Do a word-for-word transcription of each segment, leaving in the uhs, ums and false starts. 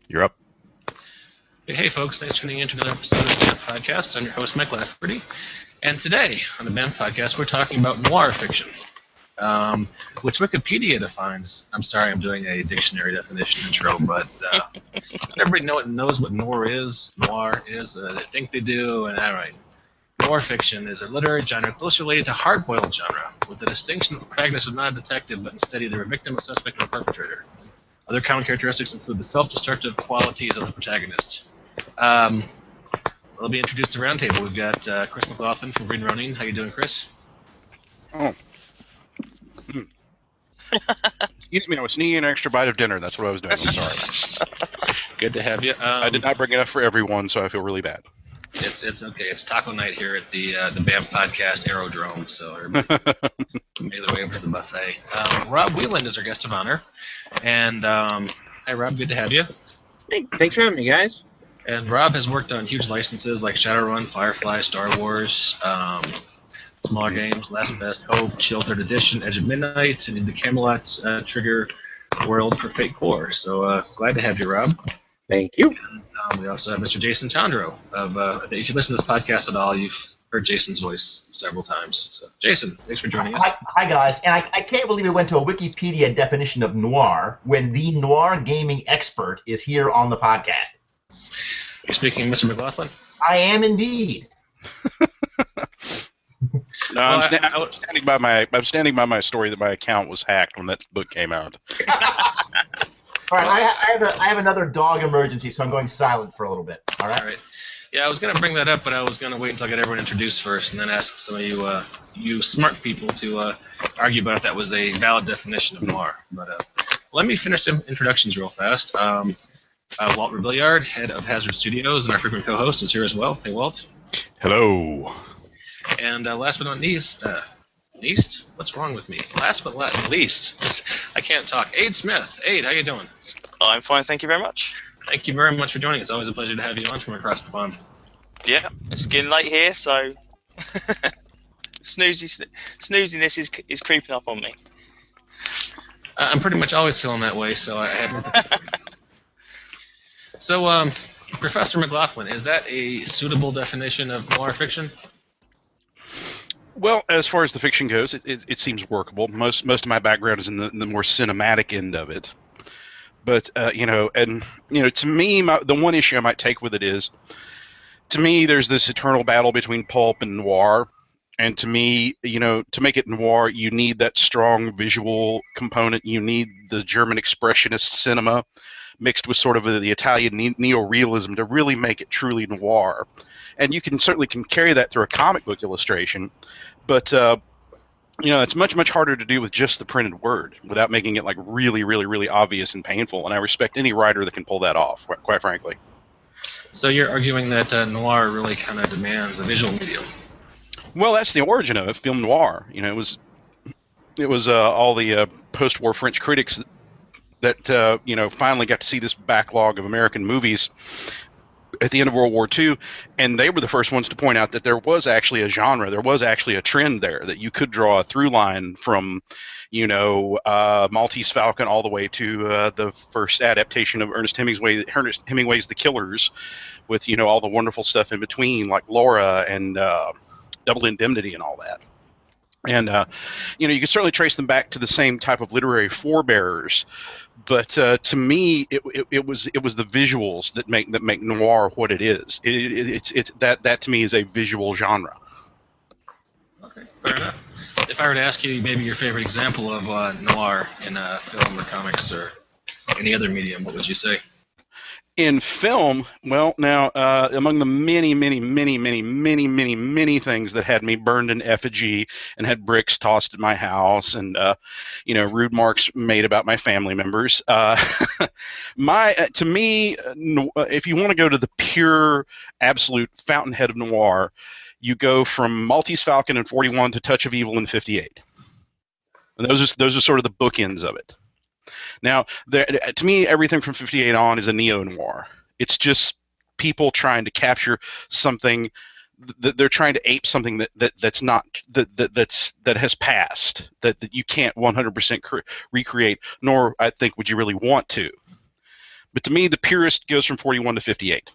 You're up. Hey folks, thanks for tuning in to another episode of the B A M F Podcast. I'm your host, Mike Lafferty. And today on the B A M F Podcast, we're talking about noir fiction, um, which Wikipedia defines. I'm sorry, I'm doing a dictionary definition intro, but uh, everybody know, knows what noir is. Noir is, uh, they think they do, and all right. Noir fiction is a literary genre closely related to hard-boiled genre, with the distinction that the protagonist is not a detective, but instead either a victim, a suspect, or a perpetrator. Other common characteristics include the self-destructive qualities of the protagonist. Um, we'll be introduced to Roundtable. We've got uh, Chris McLaughlin from Green Ronin. How you doing, Chris? Oh. Excuse me, I was sneaking an extra bite of dinner. That's what I was doing. I'm sorry. Good to have you. Um, I did not bring enough for everyone, so I feel really bad. It's it's okay. It's taco night here at the uh, the B A M F Podcast Aerodrome, so everybody made their way over to the buffet. Um, Rob Wheeland is our guest of honor. And, um, hi, Rob. Good to have you. Hey, thanks for having me, guys. And Rob has worked on huge licenses like Shadowrun, Firefly, Star Wars, um, smaller games, Last Best Hope, Chill Third Edition, Edge of Midnight, and the Camelot uh, Trigger World for Fate Core. So uh, glad to have you, Rob. Thank you. And, um, we also have Mister Jason Chandro. Of, uh, if you listen to this podcast at all, you've heard Jason's voice several times. So, Jason, thanks for joining us. Hi, hi guys. And I, I can't believe we went to a Wikipedia definition of noir when the noir gaming expert is here on the podcast. You're speaking, Mister McLaughlin? I am indeed. No, I'm, Well, sta- I- I- I'm standing by my I'm standing by my story that my account was hacked when that book came out. All right, I, I have a, I have another dog emergency, so I'm going silent for a little bit. All right. All right. Yeah, I was going to bring that up, but I was going to wait until I got everyone introduced first, and then ask some of you, uh, you smart people, to uh, argue about if that was a valid definition of noir. But uh, let me finish some introductions real fast. Um, uh, Walt Rebelliard, head of Hazard Studios, and our frequent co-host is here as well. Hey, Walt. Hello. And uh, last but not least, uh, least? What's wrong with me? Last but not least, I can't talk. Aid Smith. Aid, how you doing? I'm fine, thank you very much. Thank you very much for joining. It's always a pleasure to have you on from across the pond. Yeah, it's getting late here, so snoozy, snooziness is is creeping up on me. Uh, I'm pretty much always feeling that way, so I have. So, um, Professor McLaughlin, is that a suitable definition of noir fiction? Well, as far as the fiction goes, it, it, it seems workable. Most most of my background is in the, in the more cinematic end of it. But, uh, you know, and, you know, to me, my, the one issue I might take with it is, to me, there's this eternal battle between pulp and noir. And to me, you know, to make it noir, you need that strong visual component. You need the German expressionist cinema mixed with sort of the Italian ne- neorealism to really make it truly noir. And you can certainly can carry that through a comic book illustration. But, uh, you know, it's much, much harder to do with just the printed word without making it, like, really, really, really obvious and painful. And I respect any writer that can pull that off, quite frankly. So you're arguing that uh, noir really kind of demands a visual medium. Well, that's the origin of it, film noir. You know, it was it was uh, all the uh, post-war French critics that, that uh, you know, finally got to see this backlog of American movies at the end of World War Two, and they were the first ones to point out that there was actually a genre, there was actually a trend there, that you could draw a through line from, you know, uh, Maltese Falcon all the way to uh, the first adaptation of Ernest Hemingway, Ernest Hemingway's The Killers, with, you know, all the wonderful stuff in between, like Laura and uh, Double Indemnity and all that. And, uh, you know, you can certainly trace them back to the same type of literary forebearers. But uh, to me, it, it, it was it was the visuals that make that make noir what it is. It, it, it's it's that that to me is a visual genre. Okay, fair enough. If I were to ask you maybe your favorite example of uh, noir in uh, film or comics or any other medium, what would you say? In film, well, now, uh, among the many, many, many, many, many, many, many things that had me burned in effigy and had bricks tossed at my house and, uh, you know, rude marks made about my family members, uh, my, uh, to me, uh, no, uh, if you want to go to the pure, absolute fountainhead of noir, you go from Maltese Falcon in forty-one to Touch of Evil in fifty-eight. And those are, those are sort of the bookends of it. Now, there, to me, everything from fifty-eight on is a neo-noir. It's just people trying to capture something that they're trying to ape something that, that that's not that, that that's that has passed, that, that you can't one hundred percent cre- recreate, nor I think would you really want to. But to me, the purist goes from forty-one to fifty-eight.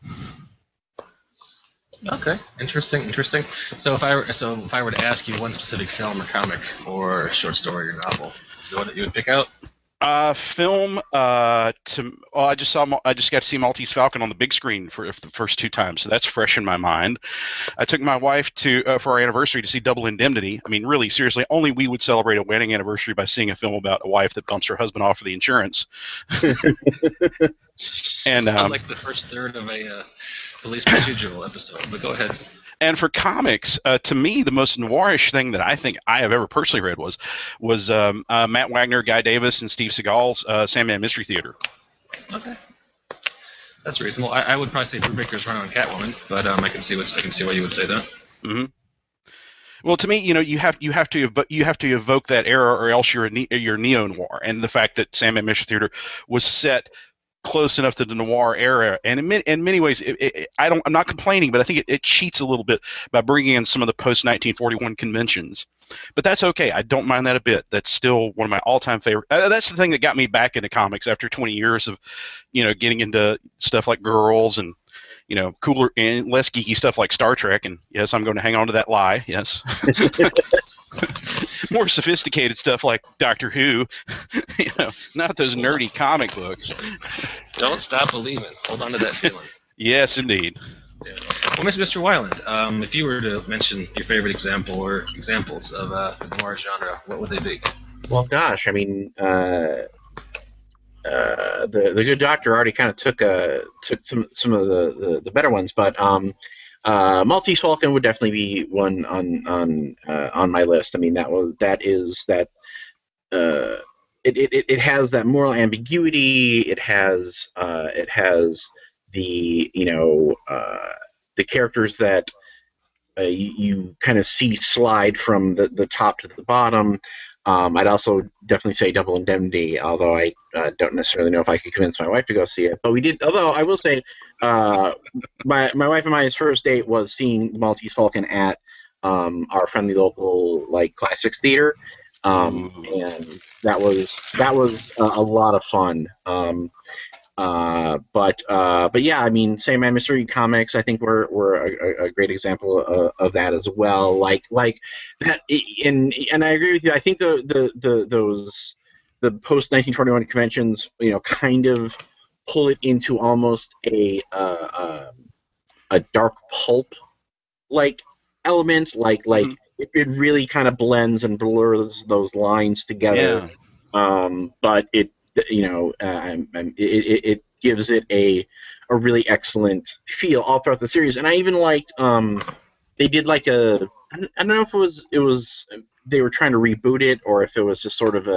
Okay, interesting, interesting. So if I were, so if I were to ask you one specific film or comic or short story or novel, so what you would pick out? Uh, film. Uh, to well, I just saw. I just got to see Maltese Falcon on the big screen for the first two times, so that's fresh in my mind. I took my wife to uh, for our anniversary to see Double Indemnity. I mean, really, seriously, only we would celebrate a wedding anniversary by seeing a film about a wife that bumps her husband off for the insurance. And Sounds um, like the first third of a uh, police procedural episode. But go ahead. And for comics, uh, to me, the most noirish thing that I think I have ever personally read was was um, uh, Matt Wagner, Guy Davis, and Steve Seagal's uh, Sandman Mystery Theater. Okay, that's reasonable. I, I would probably say Brubaker's Run on Catwoman, but um, I can see what I can see why you would say that. Mm-hmm. Well, to me, you know, you have you have to evo- you have to evoke that era, or else you're a ne- you're neo noir. And the fact that Sandman Mystery Theater was set close enough to the noir era, and in, in many ways, it, it, I don't. I'm not complaining, but I think it, it cheats a little bit by bringing in some of the post nineteen forty-one conventions. But that's okay. I don't mind that a bit. That's still one of my all-time favorite. Uh, that's the thing that got me back into comics after twenty years of, you know, getting into stuff like Girls and, you know, cooler and less geeky stuff like Star Trek. And yes, I'm going to hang on to that lie. Yes. More sophisticated stuff like Doctor Who, you know, not those nerdy comic books. Don't stop believing. Hold on to that feeling. Yes, indeed. Yeah. Well, Mister Weiland, um, if you were to mention your favorite example or examples of uh, the noir genre, what would they be? Well, gosh, I mean, uh, uh, the the Good Doctor already kind of took uh, took some some of the, the, the better ones, but um, uh, Maltese Falcon would definitely be one on on uh, on my list. I mean, that was that is that uh, it, it it has that moral ambiguity. It has uh, it has the you know uh, the characters that uh, you, you kind of see slide from the, the top to the bottom. Um, I'd also definitely say Double Indemnity, although I uh, don't necessarily know if I could convince my wife to go see it. But we did. Although I will say, uh, my my wife and my first date was seeing the Maltese Falcon at um, our friendly local like classics theater, um, and that was that was a, a lot of fun. Um, uh, but uh, but yeah, I mean, Sandman Mystery Comics, I think were were a, a great example of, of that as well. Like like that, and and I agree with you. I think the the, the those the post nineteen forty-one conventions, you know, kind of pull it into almost a uh, um, a dark pulp like element. Like like mm-hmm. it, it really kind of blends and blurs those lines together. Yeah. Um, but it. You know, uh, it, it, it gives it a a really excellent feel all throughout the series, and I even liked um, they did like a I don't know if it was it was they were trying to reboot it or if it was just sort of a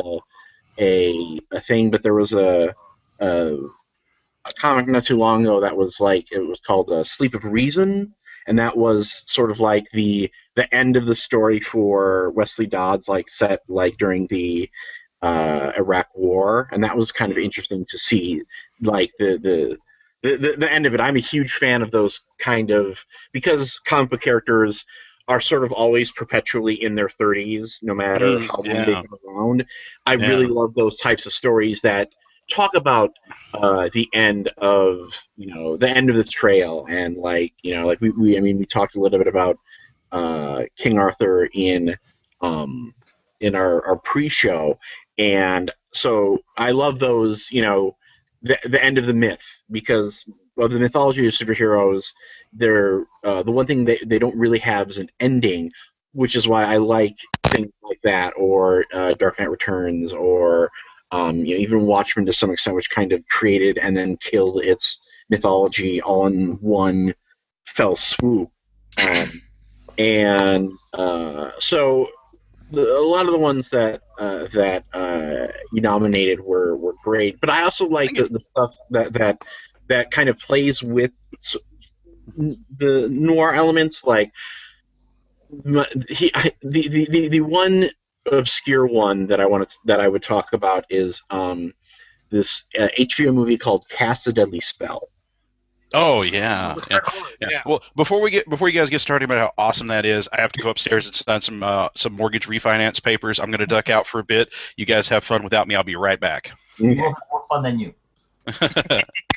a, a thing, but there was a, a a comic not too long ago that was like it was called uh, Sleep of Reason, and that was sort of like the the end of the story for Wesley Dodds, like set like during the Uh, Iraq War, and that was kind of interesting to see, like the, the the the end of it. I'm a huge fan of those kind of because comic book characters are sort of always perpetually in their thirties, no matter mm, how long yeah. they've been around. I yeah. really love those types of stories that talk about uh, the end of you know the end of the trail, and like you know like we, we I mean we talked a little bit about uh, King Arthur in um, in our, our pre-show. And so I love those, you know, the the end of the myth, because of the mythology of superheroes, they're uh, the one thing they, they don't really have is an ending, which is why I like things like that, or uh, Dark Knight Returns, or um, you know, even Watchmen to some extent, which kind of created and then killed its mythology on one fell swoop. Um, and uh, so. The, a lot of the ones that uh, that uh, you nominated were, were great, but I also like the, the stuff that, that that kind of plays with the noir elements. Like he, I, the, the, the the one obscure one that I wanted to, that I would talk about is um, this uh, H B O movie called Cast a Deadly Spell. Oh yeah. Yeah. yeah, yeah. Well, before we get before you guys get started about how awesome that is, I have to go upstairs and sign some uh, some mortgage refinance papers. I'm going to duck out for a bit. You guys have fun without me. I'll be right back. We'll have more fun than you.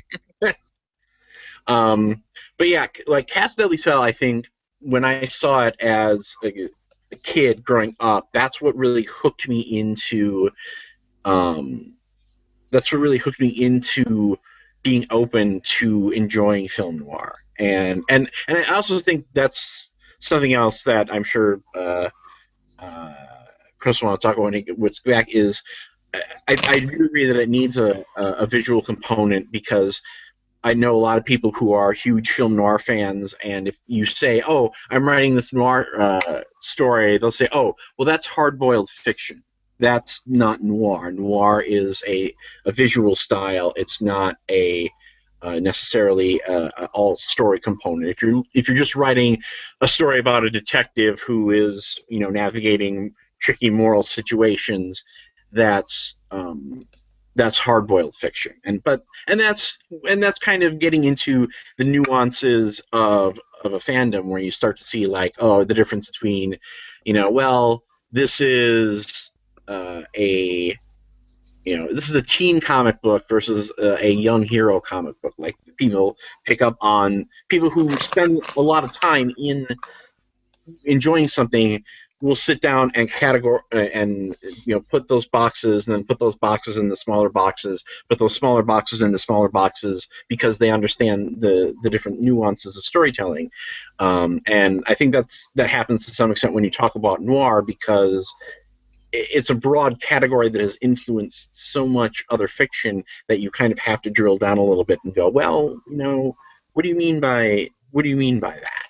Um, but yeah, like Cast Deadly Spell, I think when I saw it as a, a kid growing up, that's what really hooked me into. Um, that's what really hooked me into being open to enjoying film noir, and and and I also think that's something else that I'm sure uh, uh, Chris will want to talk about when he gets back is I, I do agree that it needs a, a visual component, because I know a lot of people who are huge film noir fans, and if you say, "Oh, I'm writing this noir uh, story," they'll say, "Oh, well, that's hard-boiled fiction. That's not noir. Noir is a, a visual style. It's not a uh, necessarily a, a all story component. If you're if you're just writing a story about a detective who is, you know, navigating tricky moral situations, that's um, that's hard-boiled fiction. And but and that's and that's kind of getting into the nuances of of a fandom, where you start to see like, oh, the difference between, you know, well, this is Uh, a you know this is a teen comic book versus uh, a young hero comic book. Like, people pick up on people who spend a lot of time in enjoying something will sit down and categor uh, and you know put those boxes and then put those boxes in the smaller boxes, put those smaller boxes in the smaller boxes, because they understand the the different nuances of storytelling. Um, and I think that's that happens to some extent when you talk about noir, because it's a broad category that has influenced so much other fiction that you kind of have to drill down a little bit and go, well, you know, what do you mean by what do you mean by that?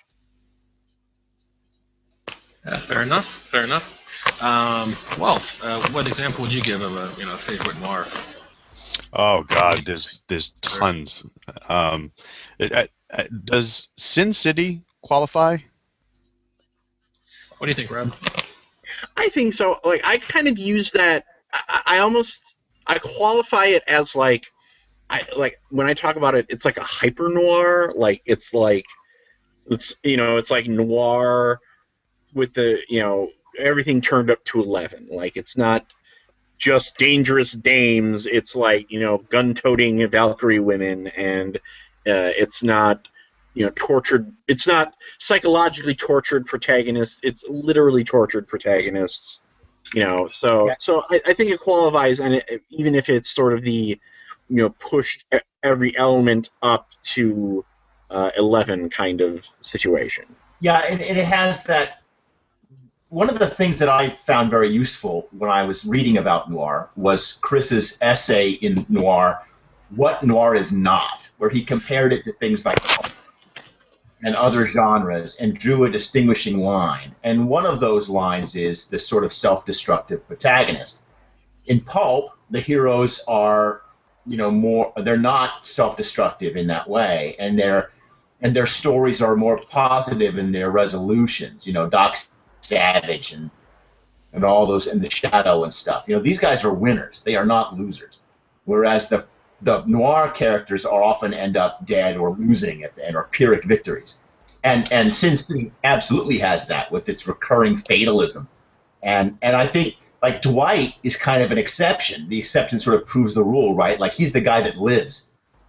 Yeah, fair enough. Fair enough. Um, Walt, uh, what example would you give of a you know favorite noir? Oh God, there's there's tons. Um, it, I, I, does Sin City qualify? What do you think, Rob? I think so. Like, I kind of use that. I, I almost I qualify it as like, I like when I talk about it, it's like a hyper noir. Like, it's like it's you know it's like noir with the you know everything turned up to eleven. Like, it's not just dangerous dames. It's like, you know gun-toting Valkyrie women, and uh, it's not. You know, tortured. It's not psychologically tortured protagonists. It's literally tortured protagonists. You know, so yeah. so I, I think it qualifies, and it, even if it's sort of the, you know, pushed every element up to uh, eleven kind of situation. Yeah, and, and it has that. One of the things that I found very useful when I was reading about noir was Chris's essay in Noir, "What Noir Is Not," where he compared it to things like and other genres and drew a distinguishing line. And one of those lines is this sort of self-destructive protagonist. In pulp, the heroes are, you know, more, they're not self-destructive in that way, and their and their stories are more positive in their resolutions. You know, Doc Savage and and all those, and the Shadow and stuff. You know, these guys are winners. They are not losers. Whereas the the noir characters are often end up dead or losing at the end, or Pyrrhic victories. And and Sin City absolutely has that with its recurring fatalism. And and I think, like, Dwight is kind of an exception. The exception sort of proves the rule, right? Like, he's the guy that lives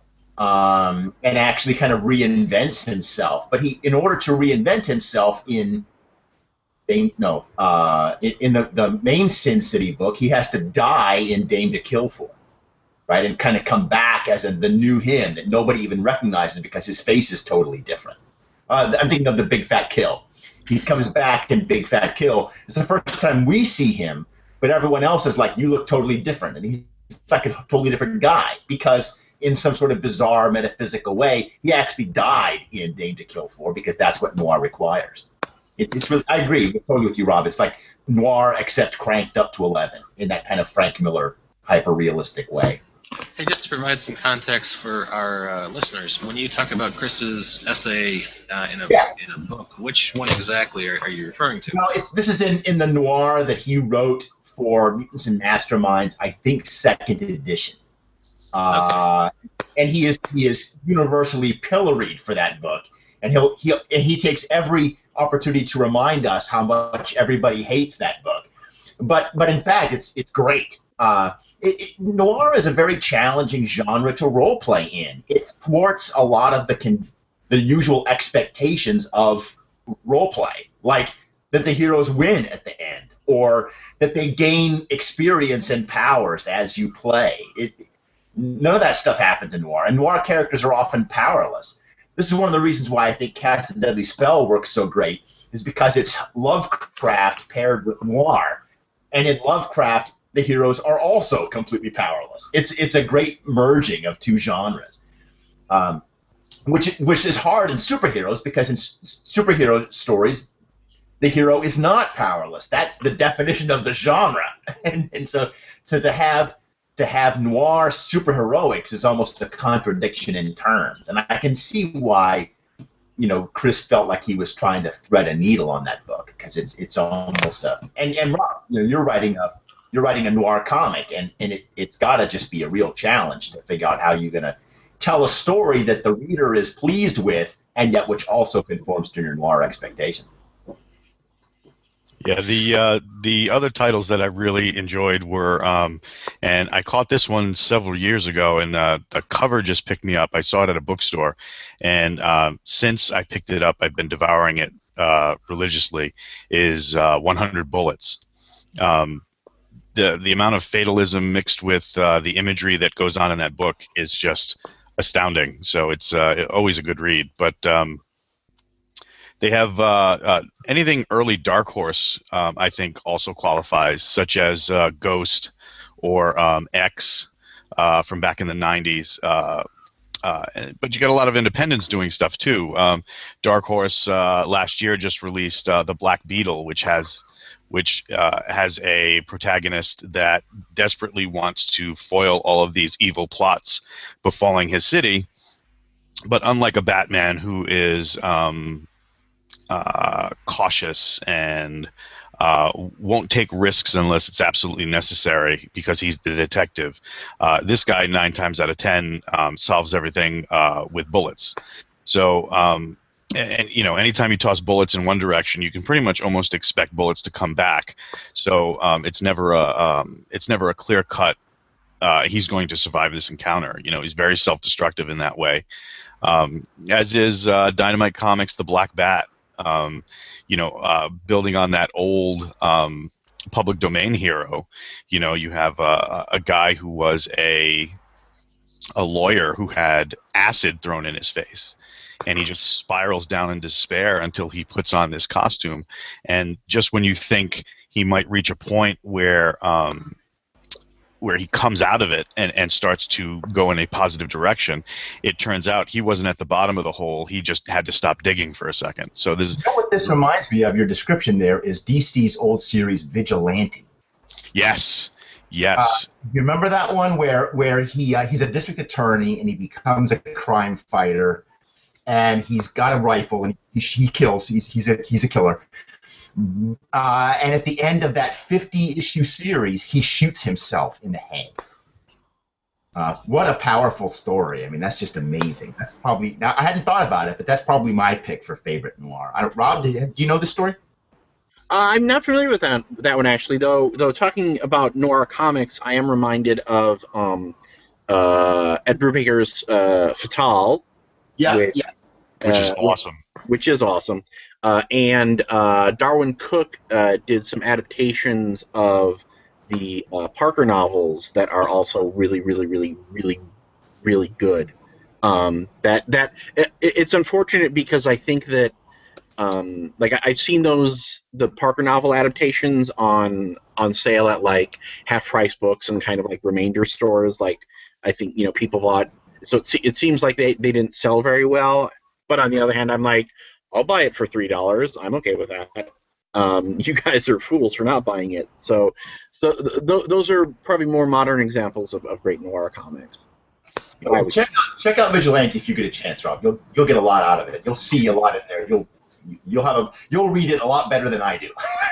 um, and actually kind of reinvents himself. But he, in order to reinvent himself in, Dame, no, uh, in, in the, the main Sin City book, he has to die in Dame to Kill For. Right, and kind of come back as a, the new him that nobody even recognizes because his face is totally different. Uh, I'm thinking of the Big Fat Kill. He comes back in Big Fat Kill. It's the first time we see him, but everyone else is like, you look totally different. And he's like a totally different guy, because in some sort of bizarre metaphysical way, he actually died in Dame to Kill For, because that's what noir requires. It, it's really, I agree totally with you, Rob. It's like noir except cranked up to eleven in that kind of Frank Miller hyper-realistic way. Hey, just to provide some context for our uh, listeners, when you talk about Chris's essay uh, in, a, yeah. in a book, which one exactly are, are you referring to? No, it's this is in, in the noir that he wrote for Mutants and Masterminds, I think second edition. Uh, okay. And he is he is universally pilloried for that book, and he'll he and he takes every opportunity to remind us how much everybody hates that book. But but in fact, it's it's great. Uh, it, it, noir is a very challenging genre to role play in. It thwarts a lot of the con- the usual expectations of role play, like that the heroes win at the end, or that they gain experience and powers as you play. It, none of that stuff happens in noir, and noir characters are often powerless. This is one of the reasons why I think Cast a Deadly Spell works so great, is because it's Lovecraft paired with noir. And in Lovecraft, the heroes are also completely powerless. It's it's a great merging of two genres, um, which which is hard in superheroes, because in s- superhero stories, the hero is not powerless. That's the definition of the genre. And, and so, so to have to have noir superheroics is almost a contradiction in terms. And I can see why, you know, Chris felt like he was trying to thread a needle on that book, because it's it's almost a and and Rob, you know, you're writing a you're writing a noir comic, and and it it's got to just be a real challenge to figure out how you're gonna tell a story that the reader is pleased with, and yet which also conforms to your noir expectations. Yeah, the uh, the other titles that I really enjoyed were, um, and I caught this one several years ago, and uh, the cover just picked me up. I saw it at a bookstore, and um, since I picked it up, I've been devouring it uh, religiously. Is uh, one hundred Bullets. Um, the the amount of fatalism mixed with uh, the imagery that goes on in that book is just astounding. So it's uh, always a good read, but. Um, They have uh, uh, anything early Dark Horse, um, I think, also qualifies, such as uh, Ghost or um, X uh, from back in the nineties. Uh, uh, but you got a lot of independents doing stuff too. Um, Dark Horse uh, last year just released uh, the Black Beetle, which has which uh, has a protagonist that desperately wants to foil all of these evil plots befalling his city. But unlike a Batman who is um, Uh, cautious and uh, won't take risks unless it's absolutely necessary because he's the detective. Uh, this guy, nine times out of ten, um, solves everything uh, with bullets. So, um, and, and you know, anytime you toss bullets in one direction, you can pretty much almost expect bullets to come back. So um, it's never a um, it's never a clear cut. Uh, he's going to survive this encounter. You know, he's very self-destructive in that way. Um, as is uh, Dynamite Comics' The Black Bat. Um, you know, uh, building on that old um, public domain hero, you know, you have a, a guy who was a a lawyer who had acid thrown in his face, and he just spirals down in despair until he puts on this costume. And just when you think he might reach a point where um, where he comes out of it and, and starts to go in a positive direction, it turns out he wasn't at the bottom of the hole. He just had to stop digging for a second. So this is You know what this reminds me of, your description there, is D C's old series Vigilante. yes, yes. Uh, you remember that one where where he uh, he's a district attorney and he becomes a crime fighter, and he's got a rifle and he, he kills. He's he's a he's a killer. Uh, and at the end of that fifty-issue series, he shoots himself in the head. Uh, what a powerful story! I mean, that's just amazing. That's probably now I hadn't thought about it, but that's probably my pick for favorite noir. I, Rob, do you, do you know this story? Uh, I'm not familiar with that that one actually. Though, though talking about noir comics, I am reminded of um, uh, Ed Brubaker's uh, Fatale. Yeah, Which, yeah. Which is uh, awesome. Which is awesome. Uh, and uh, Darwin Cook uh, did some adaptations of the uh, Parker novels that are also really, really, really, really, really good. Um, that that it, it's unfortunate because I think that um, like I, I've seen those the Parker novel adaptations on on sale at like half price books and kind of like remainder stores. Like I think you know people bought. So it, it seems like they, they didn't sell very well. But on the other hand, I'm like, I'll buy it for three dollars. I'm okay with that. Um, you guys are fools for not buying it. So, so th- th- those are probably more modern examples of, of great noir comics. Oh, check out check out Vigilante if you get a chance, Rob. You'll you'll get a lot out of it. You'll see a lot in there. You'll you'll have a you'll read it a lot better than I do.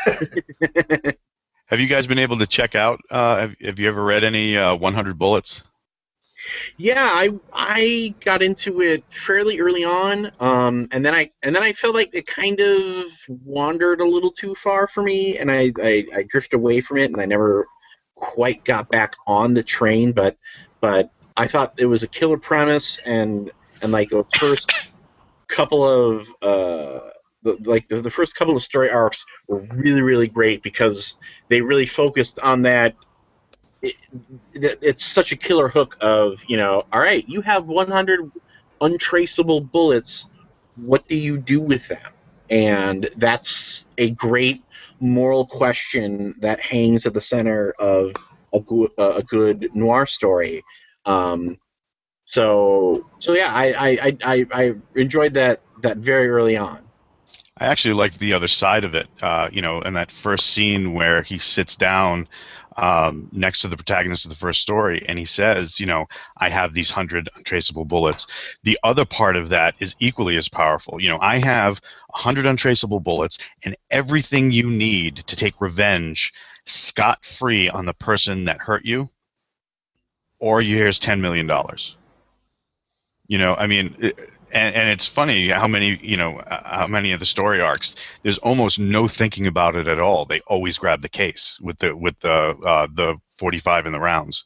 Have you guys been able to check out? Uh, have, have you ever read any uh, one hundred Bullets? Yeah, I I got into it fairly early on, um, and then I and then I felt like it kind of wandered a little too far for me, and I, I, I drifted away from it, and I never quite got back on the train, but but I thought it was a killer premise, and and like the first couple of uh, the, like the, the first couple of story arcs were really really great because they really focused on that. It, it, it's such a killer hook of, you know, all right, you have one hundred untraceable bullets. What do you do with them? And that's a great moral question that hangs at the center of a good, uh, a good noir story. Um, so, so yeah, I, I, I, I enjoyed that that very early on. I actually liked the other side of it. Uh, you know, in that first scene where he sits down um, next to the protagonist of the first story, and he says, you know, I have these hundred untraceable bullets. The other part of that is equally as powerful. You know, I have a hundred untraceable bullets, and everything you need to take revenge scot-free on the person that hurt you, or here's ten million dollars. You know, I mean, it, and, and it's funny how many, you know, uh, how many of the story arcs, there's almost no thinking about it at all. They always grab the case with the with the uh, the forty-five in the rounds.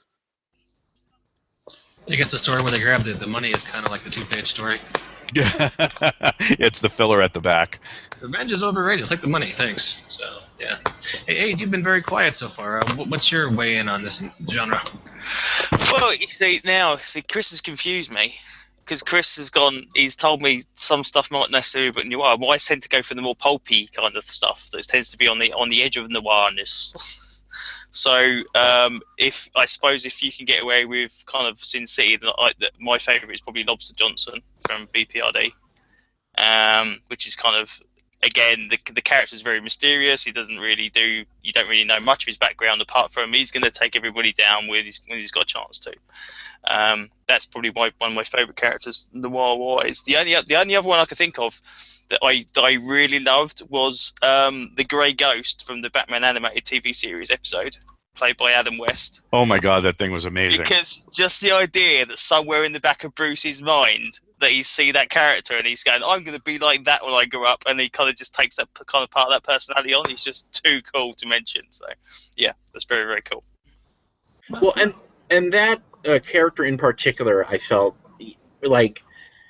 I guess the story where they grab the, the money is kind of like the two-page story. Yeah, it's the filler at the back. Revenge is overrated. I'll take the money, thanks. So, yeah. Hey, Aid, you've been very quiet so far. Uh, what's your weigh in on this genre? Well, you see, now, see, Chris has confused me. Because Chris has gone, he's told me some stuff not necessarily but noir. Well, I tend to go for the more pulpy kind of stuff that tends to be on the on the edge of noirness. So, um, if I suppose if you can get away with kind of Sin City, that, I, that my favourite is probably Lobster Johnson from B P R D, um, which is kind of, again, the the character's very mysterious. He doesn't really do, you don't really know much of his background apart from he's going to take everybody down when he's, when he's got a chance to. Um, that's probably my, one of my favourite characters, noir-wise. The only the only other one I could think of that I that I really loved was um, the Grey Ghost from the Batman animated T V series episode, played by Adam West. Oh my God, that thing was amazing. Because just the idea that somewhere in the back of Bruce's mind that he see that character and he's going, I'm going to be like that when I grow up, and he kind of just takes that kind of part of that personality on. He's just too cool to mention. So, yeah, that's very, very cool. Well, and and that uh, character in particular, I felt like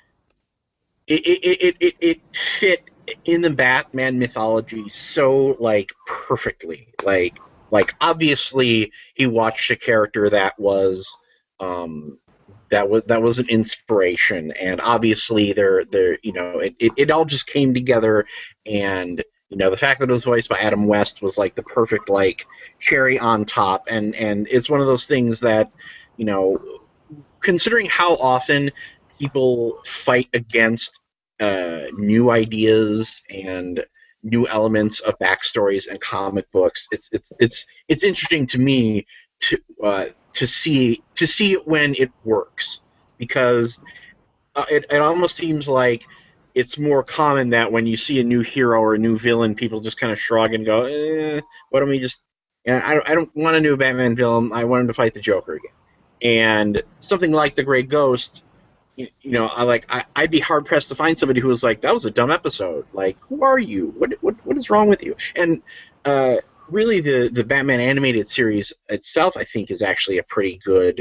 it it, it it it fit in the Batman mythology so like perfectly. Like like obviously he watched a character that was um that was that was an inspiration, and obviously there there you know it, it, it all just came together, and you know the fact that it was voiced by Adam West was like the perfect like cherry on top, and and it's one of those things that, you know, considering how often people fight against uh, new ideas and new elements of backstories and comic books, it's it's it's it's interesting to me to uh, to see to see it when it works, because uh, it it almost seems like it's more common that when you see a new hero or a new villain, people just kind of shrug and go, eh, why don't we just? Yeah, I don't I don't want a new Batman villain. I want him to fight the Joker again. And something like the Grey Ghost, you, you know, I like I, I'd be hard pressed to find somebody who was like, that was a dumb episode. Like, who are you? What what what is wrong with you? And uh, really, the the Batman animated series itself, I think, is actually a pretty good,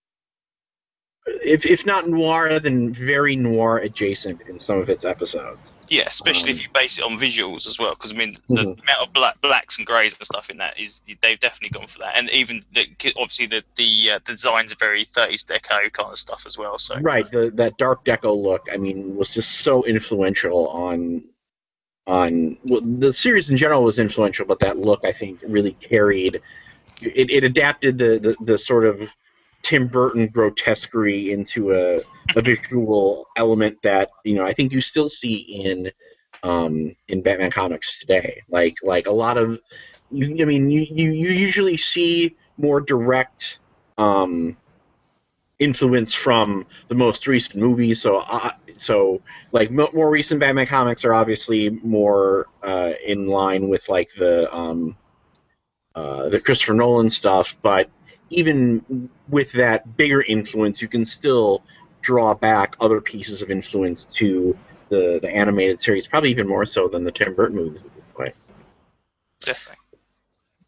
if if not noir, then very noir adjacent in some of its episodes. Yeah, especially um, if you base it on visuals as well, because I mean the mm-hmm. amount of black, blacks and greys and stuff in that is they've definitely gone for that, and even the, obviously the the uh, designs are very thirties deco kind of stuff as well. So right, the, that dark deco look, I mean, was just so influential on on well, the series in general was influential, but that look I think really carried. It, it adapted the, the the sort of Tim Burton grotesquerie into a, a visual element that, you know, I think you still see in um, in Batman comics today. Like like a lot of, you, I mean, you, you, you usually see more direct um, influence from the most recent movies. So uh, so like mo- more recent Batman comics are obviously more uh, in line with like the um, uh, the Christopher Nolan stuff, but even with that bigger influence, you can still draw back other pieces of influence to the, the animated series, probably even more so than the Tim Burton movies at this point. Definitely.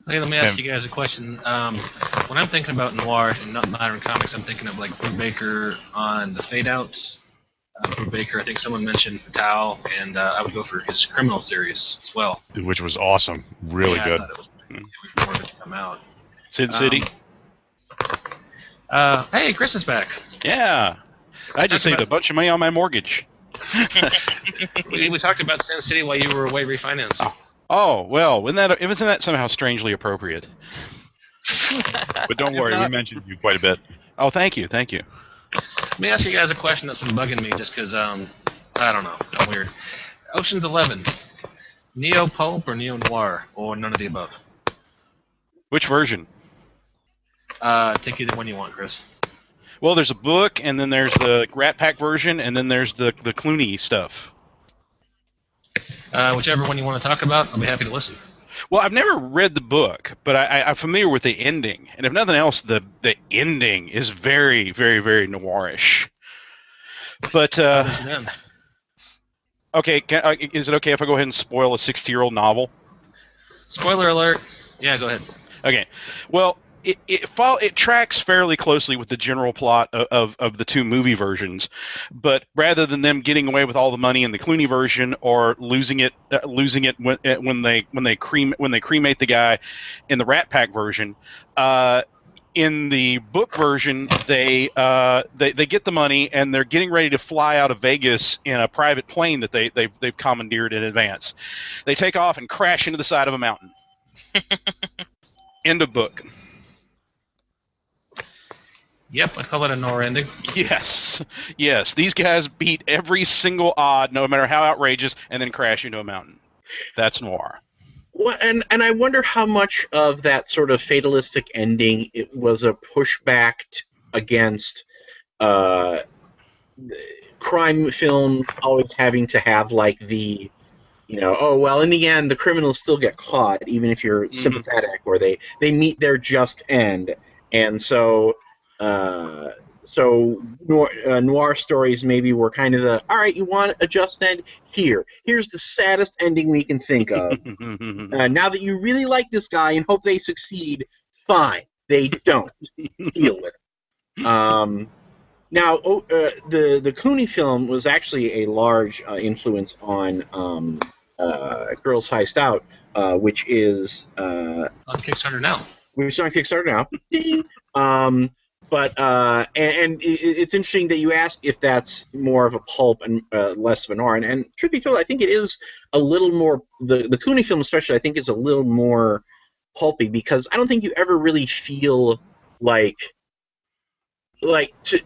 Hey, let me ask Yeah. you guys a question. Um, when I'm thinking about noir and not modern comics, I'm thinking of like Brubaker on the Fade Outs. Uh, Brubaker, I think someone mentioned Fatale, and uh, I would go for his Criminal series as well. Which was awesome. Really yeah, good. I thought it was before it come out. Sin City. Um, uh, hey, Chris is back. Yeah. I just Talk saved about- a bunch of money on my mortgage. we, we talked about Sin City while you were away refinancing. Oh, well, isn't that, isn't that somehow strangely appropriate? But don't If worry, we not- mentioned you quite a bit. Oh, thank you, thank you. Let me ask you guys a question that's been bugging me just because, um, I don't know, I'm weird. Ocean's Eleven, neo-pulp or neo-noir, or none of the above? Which version? Uh, take either one you want, Chris. Well, there's a book, and then there's the Rat Pack version, and then there's the, the Clooney stuff. Uh, whichever one you want to talk about, I'll be happy to listen. Well, I've never read the book, but I, I, I'm familiar with the ending. And if nothing else, the, the ending is very, very, very noirish. But, uh, Listen then. okay, can, uh, is it okay if I go ahead and spoil a sixty-year-old novel? Spoiler alert. Yeah, go ahead. Okay. Well, it it, follow, it tracks fairly closely with the general plot of, of, of the two movie versions, but rather than them getting away with all the money in the Clooney version or losing it uh, losing it when, uh, when they when they crem when they cremate the guy in the Rat Pack version, uh, in the book version they uh, they they get the money and they're getting ready to fly out of Vegas in a private plane that they they've they've commandeered in advance. They take off and crash into the side of a mountain. End of book. Yep, I call it a noir ending. Yes, yes. These guys beat every single odd, no matter how outrageous, and then crash into a mountain. That's noir. Well, and and I wonder how much of that sort of fatalistic ending it was a pushback t- against uh, crime film always having to have like the, you know, oh well, in the end the criminals still get caught even if you're Mhm. sympathetic, or they they meet their just end, and so. Uh, so noir, uh, noir stories maybe were kind of the, all right, you want a just end? Here. Here's the saddest ending we can think of. uh, now that you really like this guy and hope they succeed, fine. They don't. Deal with it. Um, now, oh, uh, the, the Clooney film was actually a large uh, influence on um, uh, Girls Heist Out, uh, which is... Uh, On Kickstarter now. which is on Kickstarter now. Ding. um, But uh, and, and it, it's interesting that you ask if that's more of a pulp and uh, less of a noir. And, and truth be told, I think it is a little more. The the Clooney film, especially, I think, is a little more pulpy because I don't think you ever really feel like like to.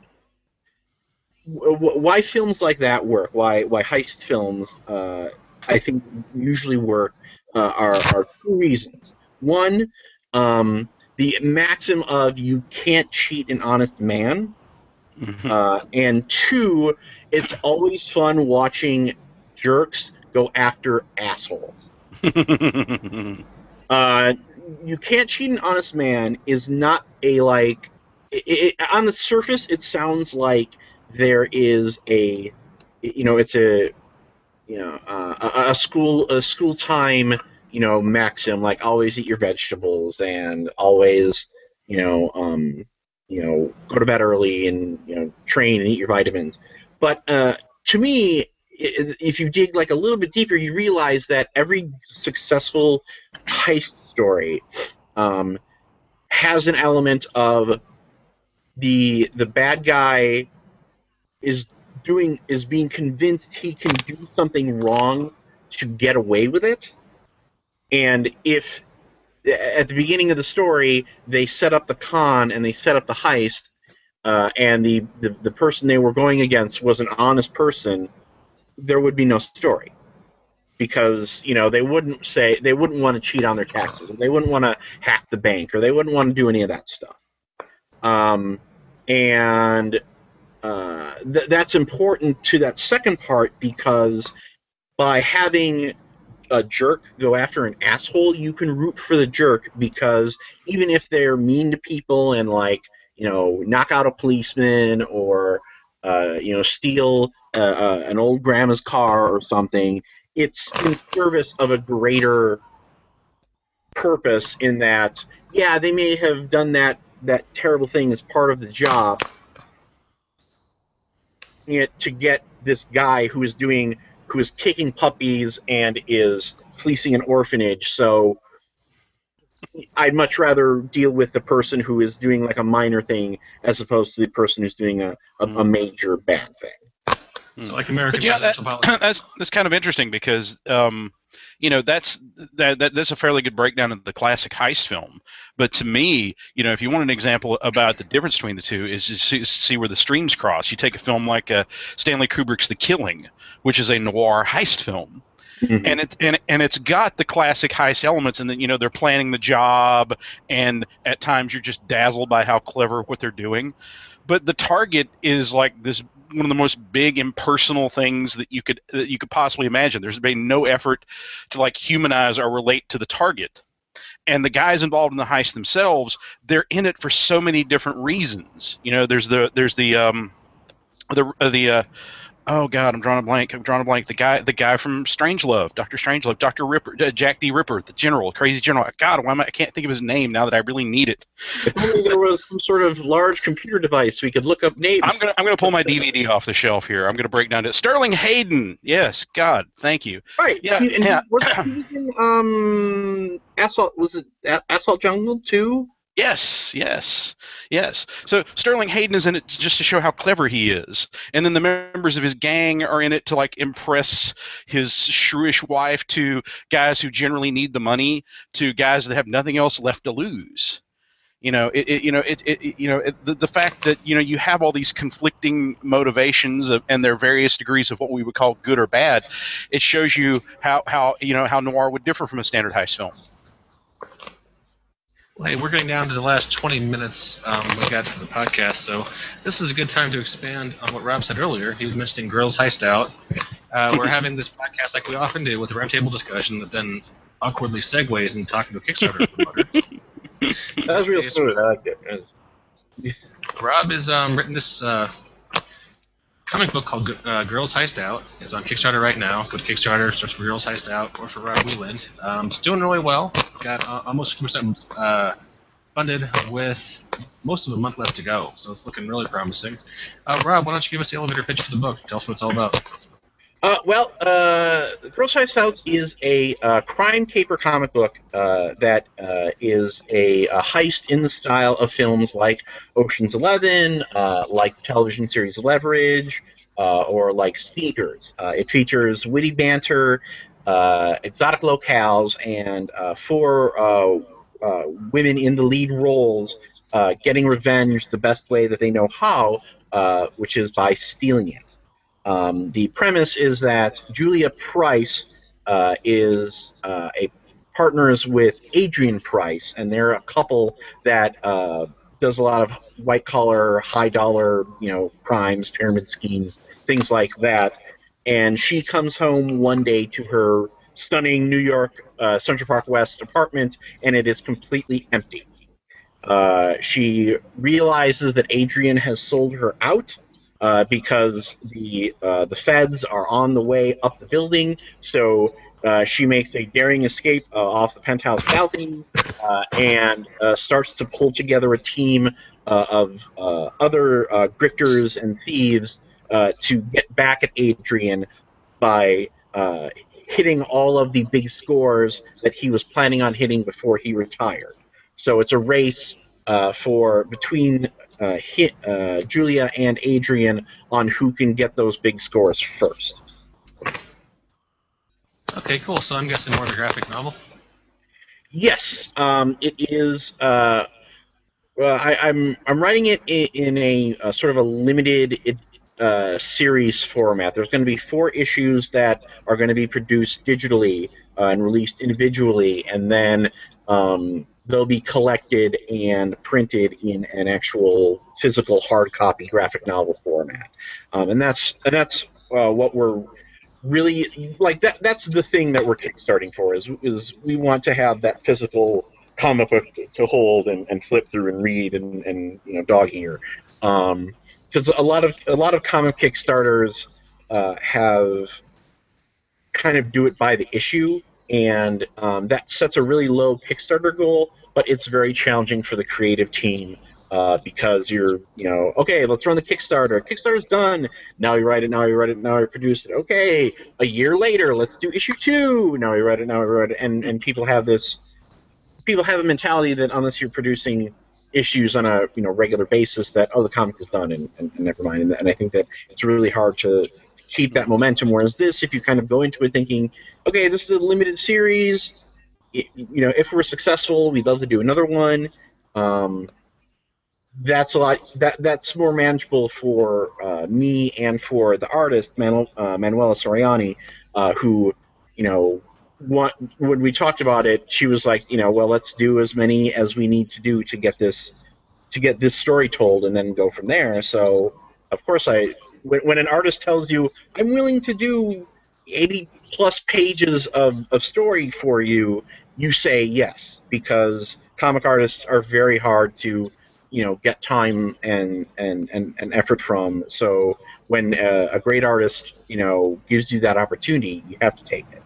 w- Why films like that work? Why why heist films? Uh, I think usually work uh, are are two reasons. One. Um, the maxim of you can't cheat an honest man, uh, and two, it's always fun watching jerks go after assholes. Uh, you can't cheat an honest man is not a like. It, it, on the surface, it sounds like there is a, you know, it's a, you know, uh, a, a school a school time. You know, maxim, like always eat your vegetables and always, you know, um, you know, go to bed early and, you know, train and eat your vitamins. But uh, to me, i- if you dig like a little bit deeper, you realize that every successful heist story um, has an element of the the bad guy is doing is being convinced he can do something wrong to get away with it. And if at the beginning of the story they set up the con and they set up the heist, uh, and the, the, the person they were going against was an honest person, there would be no story. Because, you know, they wouldn't say they wouldn't want to cheat on their taxes, or they wouldn't want to hack the bank, or they wouldn't want to do any of that stuff. Um, and uh, th- that's important to that second part because by having a jerk go after an asshole, you can root for the jerk because even if they're mean to people and like, you know, knock out a policeman or uh, you know, steal uh, uh, an old grandma's car or something, it's in service of a greater purpose in that, yeah, they may have done that that terrible thing as part of the job, it to get this guy who is doing who is kicking puppies and is fleecing an orphanage. So I'd much rather deal with the person who is doing like a minor thing as opposed to the person who's doing a, a, a major bad thing. So like American But yeah, that, presidential politics. that's that's kind of interesting because um, you know that's that, that that's a fairly good breakdown of the classic heist film. But to me, you know, if you want an example about the difference between the two, is to see, see where the streams cross. You take a film like uh, Stanley Kubrick's The Killing, which is a noir heist film. Mm-hmm. And it and and it's got the classic heist elements, and then you know they're planning the job, and at times you're just dazzled by how clever what they're doing. But the target is like this one of the most big impersonal things that you could that you could possibly imagine. There's been no effort to like humanize or relate to the target. And the guys involved in the heist themselves, they're in it for so many different reasons. You know, there's the there's the um the uh, the uh, oh god, I'm drawing a blank. I'm drawing a blank. The guy the guy from Strangelove, Doctor Strangelove, Doctor Ripper, uh, Jack D. Ripper, the general, crazy general. God, why am I, I can't think of his name now that I really need it. If only there was some sort of large computer device we could look up names. I'm gonna I'm gonna pull my D V D off the shelf here. I'm gonna break down to Sterling Hayden. Yes, God, thank you. Right. Yeah. And yeah. Was it in, um, Assault was it Assault Jungle two? Yes, yes, yes. So Sterling Hayden is in it just to show how clever he is, and then the members of his gang are in it to like impress his shrewish wife to guys who generally need the money, to guys that have nothing else left to lose. You know, it, it you know it, it you know it, the the fact that you know you have all these conflicting motivations of, and their various degrees of what we would call good or bad. It shows you how how you know how noir would differ from a standard heist film. Well, hey, we're getting down to the last twenty minutes um, we got for the podcast, so this is a good time to expand on what Rob said earlier. He was mentioning Girls Heist Out. Uh, we're having this podcast like we often do with a roundtable discussion that then awkwardly segues into talking to a Kickstarter promoter. That was real smooth. I liked it. Rob has um, written this uh, comic book called uh, Girls Heist Out. It's on Kickstarter right now. Go to Kickstarter, search for Girls Heist Out or for Rob Wieland. Um, it's doing really well. Got uh, almost fifty percent uh, funded with most of a month left to go, so it's looking really promising. Uh, Rob, why don't you give us the elevator pitch for the book? Tell us what it's all about. Uh, well, uh, Girls Heist Out is a uh, crime caper comic book uh, that uh, is a, a heist in the style of films like Ocean's Eleven, uh, like the television series Leverage, uh, or like Sneakers. Uh, it features witty banter, uh, exotic locales, and uh, four uh, uh, women in the lead roles uh, getting revenge the best way that they know how, uh, which is by stealing it. Um, the premise is that Julia Price uh, is uh, a partners with Adrian Price, and they're a couple that uh, does a lot of white-collar, high-dollar, you know, crimes, pyramid schemes, things like that. And she comes home one day to her stunning New York uh, Central Park West apartment, and it is completely empty. Uh, she realizes that Adrian has sold her out. Uh, because the uh, the feds are on the way up the building, so uh, she makes a daring escape uh, off the penthouse balcony uh, and uh, starts to pull together a team uh, of uh, other uh, grifters and thieves uh, to get back at Adrian by uh, hitting all of the big scores that he was planning on hitting before he retired. So it's a race uh, for between Uh, hit uh, Julia and Adrian on who can get those big scores first. Okay, cool. So I'm guessing more of a graphic novel? Yes, um, it is. Uh, well, I, I'm I'm writing it in, in a, a sort of a limited uh, series format. There's going to be four issues that are going to be produced digitally uh, and released individually, and then um, they'll be collected and printed in an actual physical hard copy graphic novel format, um, and that's and that's uh, what we're really like. That that's the thing that we're kickstarting for is is we want to have that physical comic book to hold and, and flip through and read and, and you know dog ear, because um, a lot of a lot of comic Kickstarters uh, have kind of do it by the issue and um, that sets a really low Kickstarter goal, but it's very challenging for the creative team uh, because you're, you know, okay, let's run the Kickstarter. Kickstarter's done. Now you write it. Now you write it. Now you produce it. Okay, a year later, let's do issue two. Now you write it. Now you write it. And and people have this. People have a mentality that unless you're producing issues on a you know regular basis, that oh the comic is done and, and, and never mind. And, and I think that it's really hard to keep that momentum. Whereas this, if you kind of go into it thinking, okay, this is a limited series. It, you know, if we're successful, we'd love to do another one. Um, that's a lot. That that's more manageable for uh, me and for the artist Manuel, uh, Manuela Soriani, uh, who you know. What, when we talked about it, she was like, you know, well, let's do as many as we need to do to get this, to get this story told, and then go from there. So, of course, I, when, when an artist tells you, I'm willing to do eighty plus pages of, of story for you, you say yes, because comic artists are very hard to, you know, get time and and, and, and effort from. So when a, a great artist, you know, gives you that opportunity, you have to take it.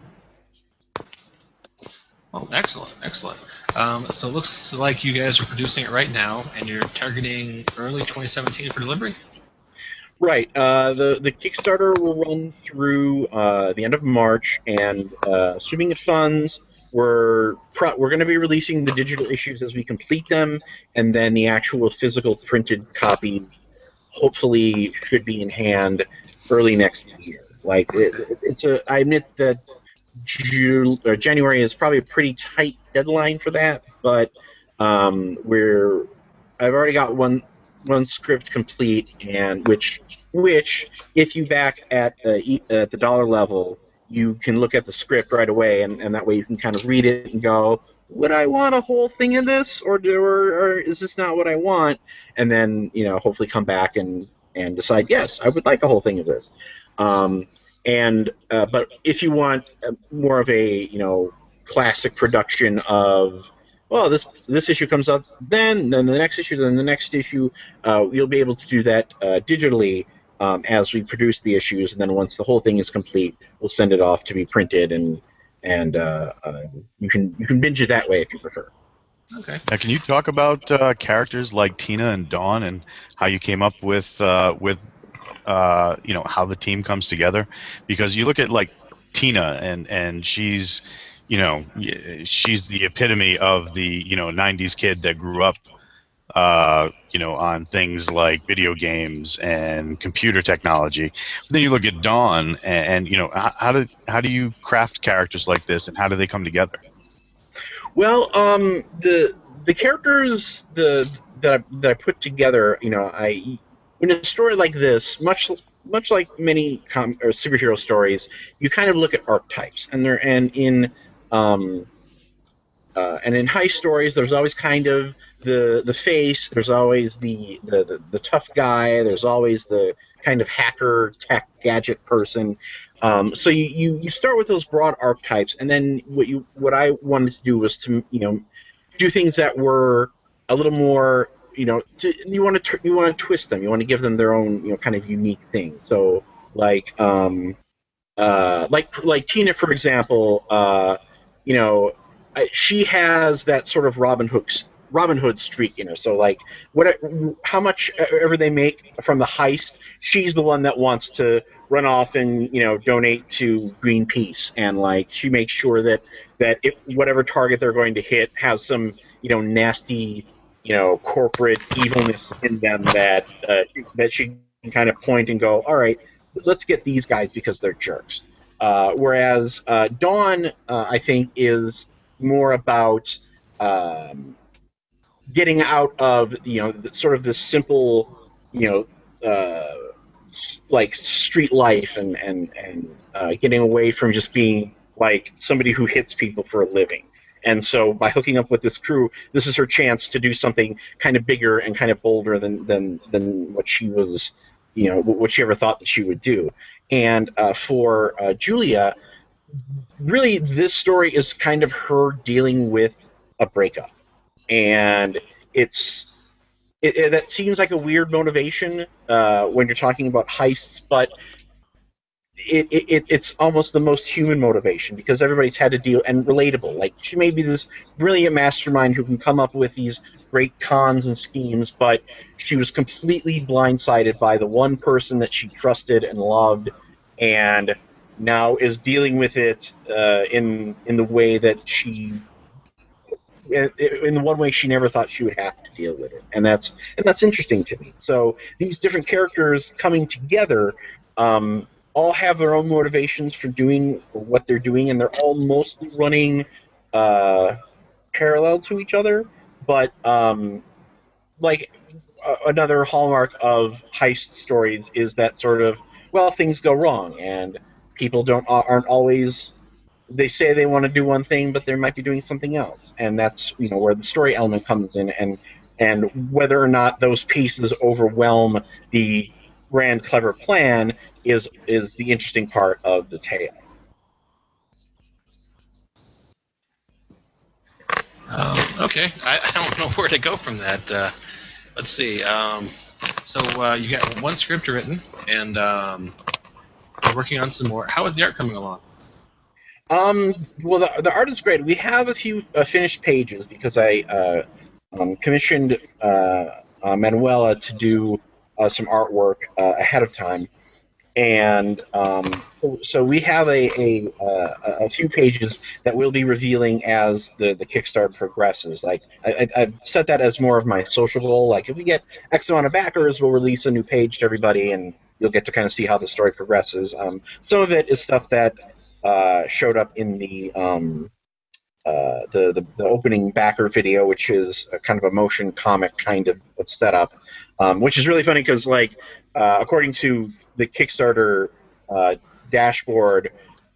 Oh, excellent, excellent. Um, so it looks like you guys are producing it right now, and you're targeting early twenty seventeen for delivery? Right. Uh, the, the Kickstarter will run through uh, the end of March, and uh, assuming it funds, we're, pro- we're going to be releasing the digital issues as we complete them, and then the actual physical printed copy hopefully should be in hand early next year. Like, it, it, it's a, I admit that June, or January is probably a pretty tight deadline for that, but um, we're I've already got one one script complete, and which which if you back at uh, at the dollar level, you can look at the script right away, and, and that way you can kind of read it and go, would I want a whole thing of this, or do, or, or is this not what I want? And then you know hopefully come back and and decide yes, I would like a whole thing of this. Um, And uh, but if you want more of a you know classic production of well this this issue comes out then then the next issue then the next issue uh, you'll be able to do that uh, digitally um, as we produce the issues, and then once the whole thing is complete, we'll send it off to be printed, and and uh, uh, you can you can binge it that way if you prefer. Okay. Now, can you talk about uh, characters like Tina and Dawn and how you came up with uh, with uh, you know how the team comes together? Because you look at like Tina, and and she's you know she's the epitome of the you know nineties kid that grew up uh, you know on things like video games and computer technology. But then you look at Dawn, and, and you know how, how do how do you craft characters like this, and how do they come together? Well, um, the the characters the that I, that I put together, you know, I in a story like this, much much like many com- or superhero stories, you kind of look at archetypes, and there and in um, uh, and in high stories, there's always kind of the the face, there's always the the, the the tough guy, there's always the kind of hacker tech gadget person. Um, so you, you, you start with those broad archetypes, and then what you what I wanted to do was to you know do things that were a little more you know to, you want to you want to twist them, you want to give them their own you know kind of unique thing. So like um, uh, like like Tina, for example, uh, you know she has that sort of Robin Hood's Robin Hood streak, you know. So like, what, how much ever they make from the heist, she's the one that wants to run off and you know donate to Greenpeace, and like she makes sure that that if whatever target they're going to hit has some you know nasty you know corporate evilness in them that uh, that she can kind of point and go, all right, let's get these guys because they're jerks. Uh, whereas uh, Dawn, uh, I think, is more about um, getting out of you know sort of this simple you know uh, like street life and and and uh, getting away from just being like somebody who hits people for a living. And so by hooking up with this crew, this is her chance to do something kind of bigger and kind of bolder than than than what she was you know what she ever thought that she would do. And uh, for uh, Julia, really this story is kind of her dealing with a breakup. And it's it, it, that seems like a weird motivation uh, when you're talking about heists, but it, it, it it's almost the most human motivation because everybody's had to deal and relatable. Like she may be this brilliant mastermind who can come up with these great cons and schemes, but she was completely blindsided by the one person that she trusted and loved, and now is dealing with it uh, in in the way that she in the one way she never thought she would have to deal with it, and that's and that's interesting to me. So these different characters coming together um, all have their own motivations for doing what they're doing, and they're all mostly running uh, parallel to each other. But um, like uh, another hallmark of heist stories is that sort of well, things go wrong, and people don't aren't always. They say they want to do one thing, but they might be doing something else, and that's you know where the story element comes in, and and whether or not those pieces overwhelm the grand clever plan is is the interesting part of the tale. Um, okay, I, I don't know where to go from that. Uh, let's see. Um, so uh, you got one script written, and um, you're working on some more. How is the art coming along? Um, well, the, the art is great. We have a few uh, finished pages because I uh, um, commissioned uh, uh, Manuela to do uh, some artwork uh, ahead of time, and um, so we have a a, uh, a few pages that we'll be revealing as the, the Kickstarter progresses. Like I, I've set that as more of my social goal. Like if we get X amount of backers, we'll release a new page to everybody, and you'll get to kind of see how the story progresses. Um, some of it is stuff that Uh, showed up in the, um, uh, the the the opening backer video, which is a kind of a motion comic kind of, of setup, um, which is really funny because, like, uh, according to the Kickstarter uh, dashboard,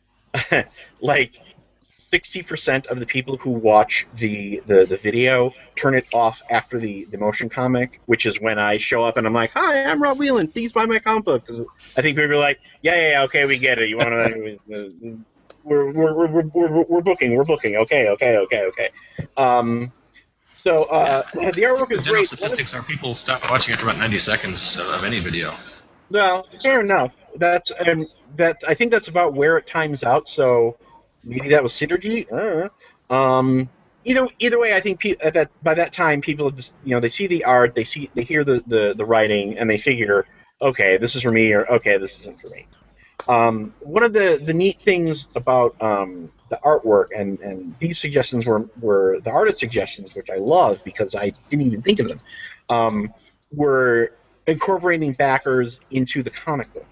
like sixty percent of the people who watch the, the, the video turn it off after the, the motion comic, which is when I show up and I'm like, "Hi, I'm Rob Whelan. Please buy my comic book." Because I think people are like, "Yeah, yeah, yeah, okay, we get it. You want to? we're, we're, we're, we're, we're, we're booking. We're booking. Okay, okay, okay, okay." Um, so uh, Yeah. the artwork The is general great. statistics are people stop watching after about ninety seconds of any video. Well, fair enough. That's um, that. I think that's about where it times out. So maybe that was synergy. I don't know. Um, either either way, I think pe- at that by that time people have just, you know they see the art, they see they hear the, the, the writing, and they figure, okay, this is for me, or okay, this isn't for me. Um, one of the, the neat things about um, the artwork, and, and these suggestions were, were the artist suggestions, which I love because I didn't even think of them, um, were incorporating backers into the comic book.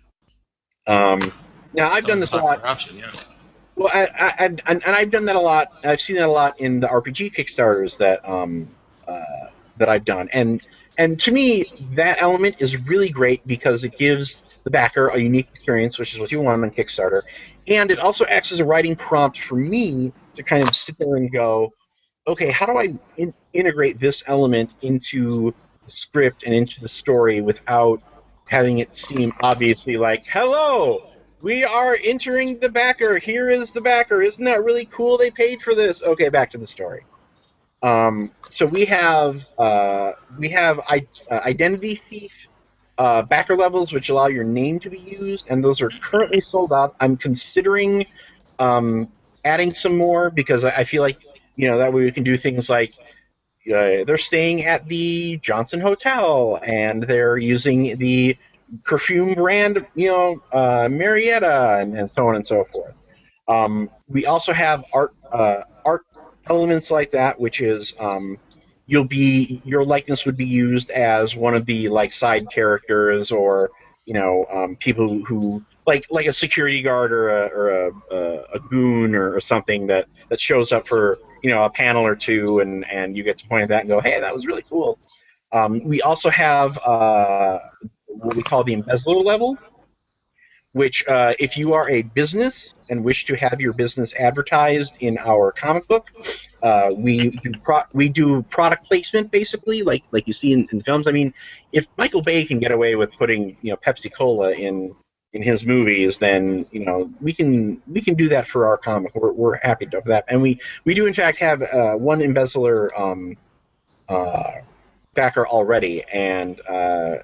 Um, now, I've done this a lot. Option, yeah. Well, I, I, I, and I've done that a lot. I've seen that a lot in the R P G Kickstarters that um, uh, that I've done, and and to me, that element is really great because it gives the backer a unique experience, which is what you want on Kickstarter, and it also acts as a writing prompt for me to kind of sit there and go, okay, how do I in- integrate this element into the script and into the story without having it seem obviously like, hello, we are entering the backer. Here is the backer. Isn't that really cool? They paid for this. Okay, back to the story. Um, so we have uh, we have I- uh, identity thief uh, backer levels, which allow your name to be used, and those are currently sold out. I'm considering um, adding some more because I, I feel like you know that way we can do things like uh, they're staying at the Johnson Hotel and they're using the perfume brand, you know, uh, Marietta, and, and so on and so forth. Um, we also have art uh, art elements like that, which is um, you'll be your likeness would be used as one of the like side characters, or you know, um, people who, who like like a security guard or a or a, a, a goon or, or something that, that shows up for you know a panel or two, and, and you get to point at that and go, hey, that was really cool. Um, we also have uh, what we call the embezzler level, which uh, if you are a business and wish to have your business advertised in our comic book, uh, we do pro- we do product placement basically, like like you see in, in films. I mean, if Michael Bay can get away with putting you know Pepsi Cola in in his movies, then you know we can we can do that for our comic. We're we're happy to do that, and we we do in fact have uh, one embezzler um, uh, backer already, and. Uh,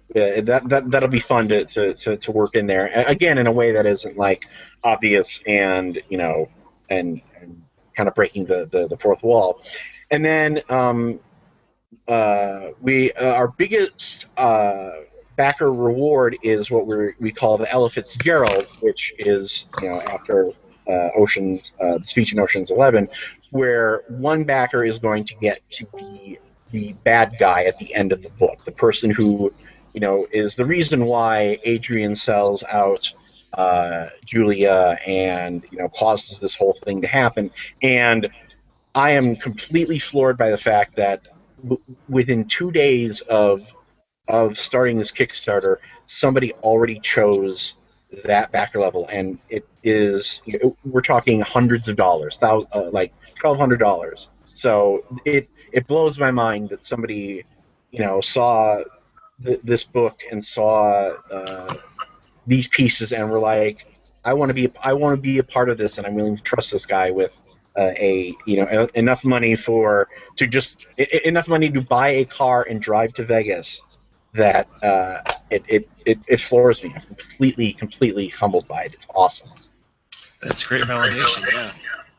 uh, that that that'll be fun to, to, to, to work in there again in a way that isn't like obvious and you know and, and kind of breaking the, the, the fourth wall. And then um, uh, we uh, our biggest uh, backer reward is what we we call the Ella Fitzgerald, which is you know after uh, Ocean's uh, the speech in Ocean's Eleven, where one backer is going to get to be the bad guy at the end of the book, the person who you know is the reason why Adrian sells out uh, Julia and you know causes this whole thing to happen. And I am completely floored by the fact that w- within two days of of starting this Kickstarter, somebody already chose that backer level, and it is you know, we're talking hundreds of dollars, thousands, uh, like twelve hundred dollars. So it it blows my mind that somebody you know saw th- this book and saw uh, these pieces and were like, I want to be I want to be a part of this, and I'm willing to trust this guy with uh, a you know enough money for to just I- enough money to buy a car and drive to Vegas. That uh, it, it it it floors me. I'm completely completely humbled by it. It's awesome. That's great validation. Yeah.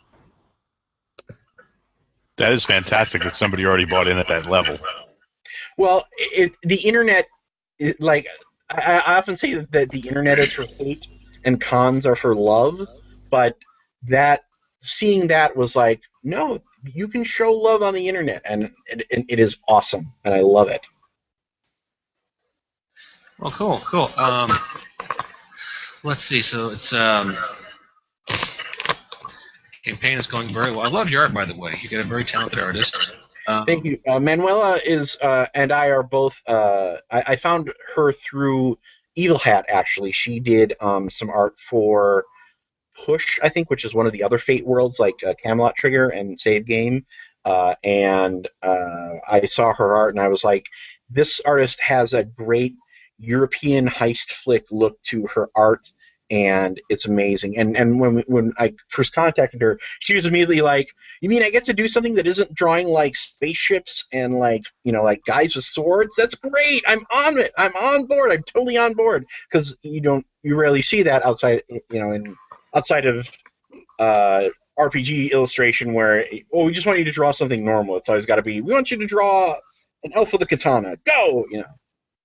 That is fantastic that somebody already bought in at that level. Well, it, the internet, it, like I, I often say that the internet is for hate and cons are for love, but that seeing that was like, no, you can show love on the internet, and it, it, it is awesome, and I love it. Well, cool, cool. Um, let's see. So it's um, campaign is going very well. I love your art, by the way. You get a very talented artist. Um, Thank you. Uh, Manuela is uh, and I are both. Uh, I, I found her through Evil Hat. Actually, she did um, some art for Push, I think, which is one of the other Fate worlds, like uh, Camelot Trigger and Save Game. Uh, and uh, I saw her art, and I was like, this artist has a great European heist flick look to her art, and it's amazing. And and when we, when I first contacted her, she was immediately like, "You mean I get to do something that isn't drawing like spaceships and like you know like guys with swords? That's great! I'm on it. I'm on board. I'm totally on board." Because you don't you rarely see that outside you know in outside of uh, R P G illustration where oh we just want you to draw something normal. It's always got to be we want you to draw an elf with a katana. Go you know.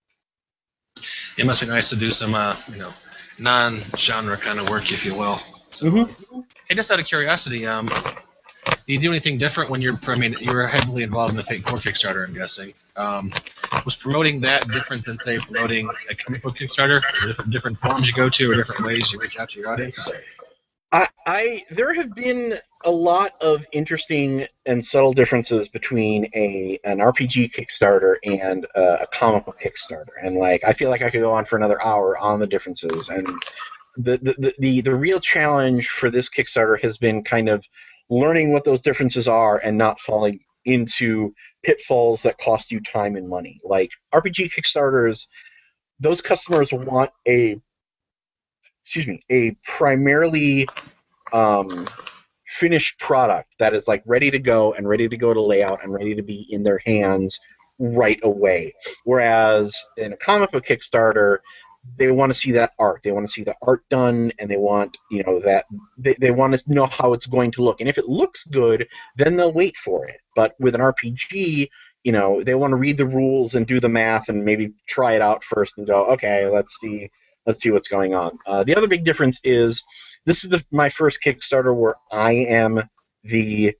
It must be nice to do some uh, you know. non-genre kind of work, if you will. So, Mm-hmm. Hey, just out of curiosity, um, do you do anything different when you're? I mean, you're heavily involved in the Fate Core Kickstarter, I'm guessing. Um, was promoting that different than say promoting a comic book Kickstarter? Or different, different forums you go to, or different ways you reach out to your audience? I, I there have been a lot of interesting and subtle differences between a an R P G Kickstarter and uh, a comic book Kickstarter, and like I feel like I could go on for another hour on the differences. And the the, the, the, the real challenge for this Kickstarter has been kind of learning what those differences are and not falling into pitfalls that cost you time and money. Like R P G Kickstarters, those customers want a excuse me, a primarily um, finished product that is like ready to go and ready to go to layout and ready to be in their hands right away. Whereas in a comic book Kickstarter, they want to see that art. They want to see the art done, and they want you know that they, they want to know how it's going to look. And if it looks good, then they'll wait for it. But with an R P G, you know, they want to read the rules and do the math and maybe try it out first and go, okay, let's see. Let's see what's going on. Uh, the other big difference is this is the, my first Kickstarter where I am the,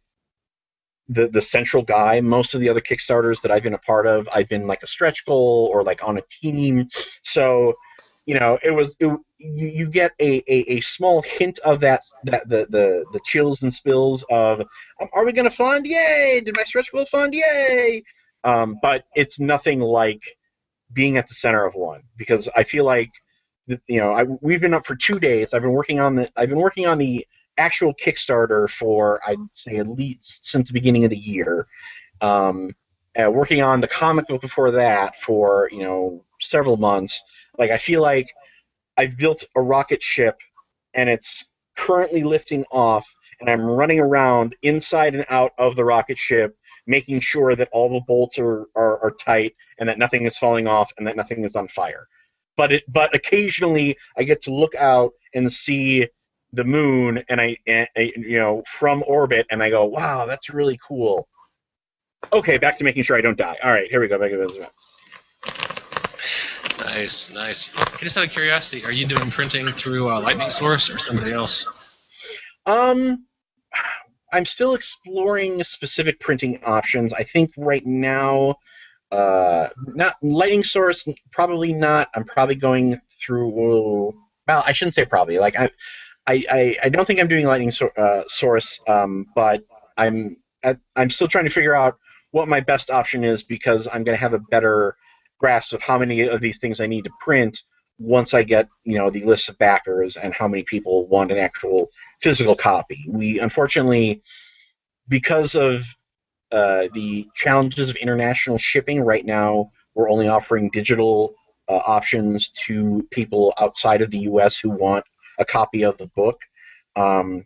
the the central guy. Most of the other Kickstarters that I've been a part of, I've been like a stretch goal or like on a team. So, you know, it was it, you, you get a, a, a small hint of that that the, the, the chills and spills of um, are we going to fund? Yay! Did my stretch goal fund? Yay! Um, but it's nothing like being at the center of one because I feel like. You know, I, we've been up for two days. I've been working on the. I've been working on the actual Kickstarter for I'd say at least since the beginning of the year. Um, uh, working on the comic book before that for you know several months. Like I feel like I've built a rocket ship, and it's currently lifting off, and I'm running around inside and out of the rocket ship, making sure that all the bolts are, are, are tight and that nothing is falling off and that nothing is on fire. But it but occasionally I get to look out and see the moon and I, and, you know, from orbit, and I go, wow, that's really cool. Okay, back to making sure I don't die. All right, here we go. Back to this. Nice, nice. Just out of curiosity, are you doing printing through uh, Lightning Source or somebody else? Um, I'm still exploring specific printing options. I think right now, uh, not Lightning Source, probably not. I'm probably going through. Well, I shouldn't say probably. Like I, I, I, I don't think I'm doing Lightning so, uh, Source. Um, but I'm, I'm still trying to figure out what my best option is, because I'm going to have a better grasp of how many of these things I need to print once I get, you know, the list of backers and how many people want an actual physical copy. We unfortunately, because of uh, the challenges of international shipping, right now we're only offering digital uh, options to people outside of the U S who want a copy of the book, um,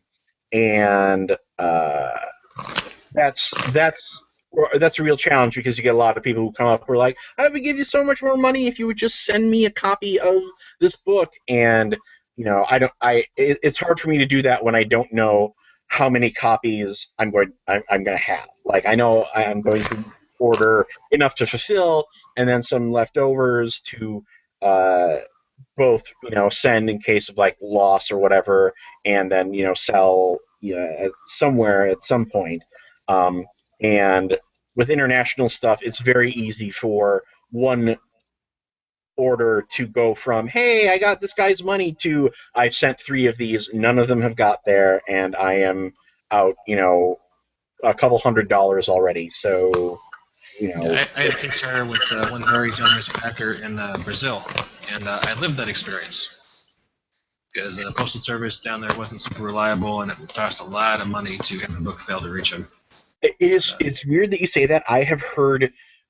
and uh, that's that's. That's a real challenge, because you get a lot of people who come up who are like, I would give you so much more money if you would just send me a copy of this book. And, you know, I don't, I, it, it's hard for me to do that when I don't know how many copies I'm going, I'm, I'm going to have. Like, I know I'm going to order enough to fulfill, and then some leftovers to uh, both, you know, send in case of like loss or whatever, and then, you know, sell you know, somewhere at some point. Um, And with international stuff, it's very easy for one order to go from, hey, I got this guy's money, to I've sent three of these, none of them have got there, and I am out, you know, a couple hundred dollars already. So, you know. Yeah, I, I had a Kickstarter with uh, one very generous backer in uh, Brazil, and uh, I lived that experience. Because the postal service down there wasn't super reliable, and it cost a lot of money to have the book fail to reach them. It is. It's weird that you say that. I have heard,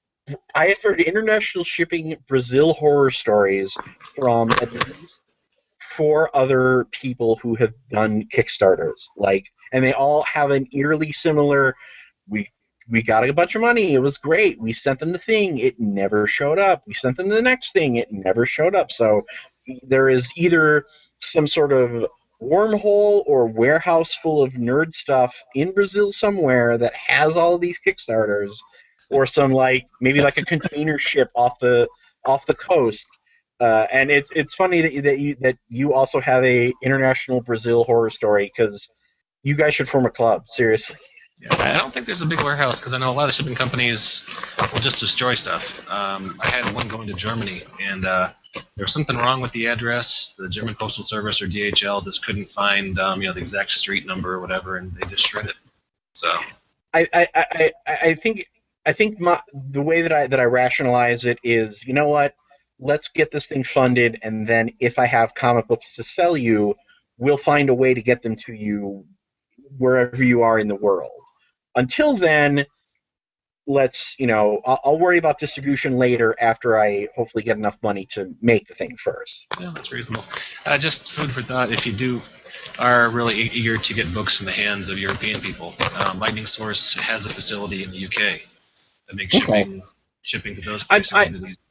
I have heard international shipping Brazil horror stories from at least four other people who have done Kickstarters. Like, and they all have an eerily similar. We we got a bunch of money. It was great. We sent them the thing. It never showed up. We sent them the next thing. It never showed up. So there is either some sort of wormhole or warehouse full of nerd stuff in Brazil somewhere that has all of these Kickstarters, or some like maybe like a container ship off the off the coast. Uh, and it's it's funny that you, that you that you also have a international Brazil horror story, because you guys should form a club, seriously. Yeah, I don't think there's a big warehouse, because I know a lot of shipping companies will just destroy stuff. Um, I had one going to Germany, and uh, there was something wrong with the address. The German Postal Service or D H L just couldn't find, um, you know, the exact street number or whatever, and they just shredded it. So, I I, I, I think I think my, the way that I that I rationalize it is, you know what? Let's get this thing funded, and then if I have comic books to sell you, we'll find a way to get them to you wherever you are in the world. Until then, let's, you know, I'll, I'll worry about distribution later after I hopefully get enough money to make the thing first. yeah, that's reasonable. Uh, just food for thought, if you do are really eager to get books in the hands of European people, um, Lightning Source has a facility in the U K that makes Okay. shipping shipping to those I- places. I- into these-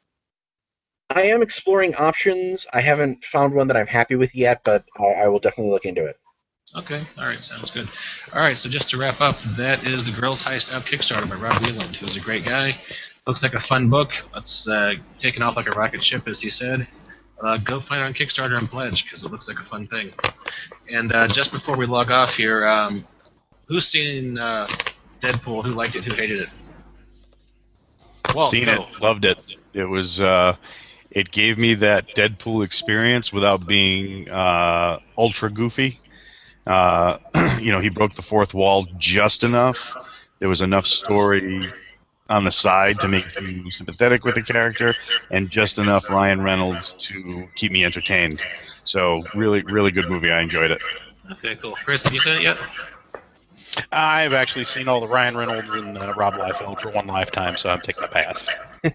I am exploring options. I haven't found one that I'm happy with yet, but I, I will definitely look into it. Okay, all right, sounds good. All right, so just to wrap up, that is The Girls Heist Out Kickstarter by Rob Wieland, who's a great guy. Looks like a fun book. It's uh, taking off like a rocket ship, as he said. Uh, go find it on Kickstarter and pledge, because it looks like a fun thing. And uh, just before we log off here, um, who's seen uh, Deadpool? Who liked it? Who hated it? Walt, Seen go. it, loved it. It was, uh, it gave me that Deadpool experience without being uh, ultra goofy. Uh, you know, he broke the fourth wall just enough. There was enough story on the side to make you sympathetic with the character, and just enough Ryan Reynolds to keep me entertained. So, really, really good movie. I enjoyed it. Okay, cool. Chris, have you seen it yet? I've actually seen all the Ryan Reynolds and uh, Rob Liefeld for one lifetime, so I'm taking a pass.